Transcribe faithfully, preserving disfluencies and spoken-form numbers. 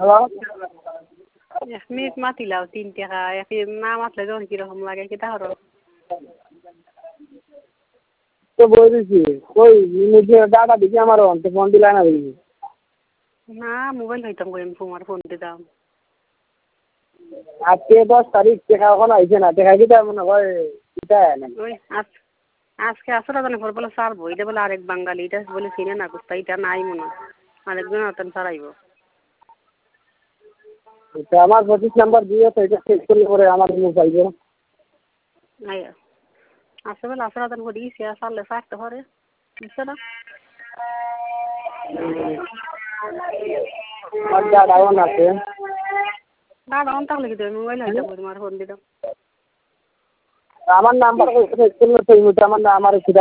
hello এক minute মাতিলাও তিন টাকা এক না মাতলে যখন কিরকম লাগে কি তাহলে তো বলেছি কই নিজে দাদা দিকে আমার অন্তে ফোন দিলা না দেখি না মোবাইল হইতাম কই আমি তোমার ফোন দিতাম আজকে দশ তারিখ টেকা এখনো আইছে না টেকা কি তার মনে হয় এটা না ওই আজ আজকে আসলে জানে পর বলে সারবো এটা বলে আরেক বাঙালি এটা বলে চিনে না কুস্তা এটা নাই মনে আরেকজন আতেন সারাইব এটা আমার পঁচিশ নাম্বার দিয়ে তো এটা চেক করলে পরে আমার মুখ পাইব আসলে বলে আসলে আতন করে দিয়েছে সারলে সারতে পারে বুঝছো না আর দাদা অন আছে দাদা অন থাকলে কি তুমি মোবাইল হইতাম তোমার ফোন দিতাম আমার নাম্বার চেক করলে তো আমার আমার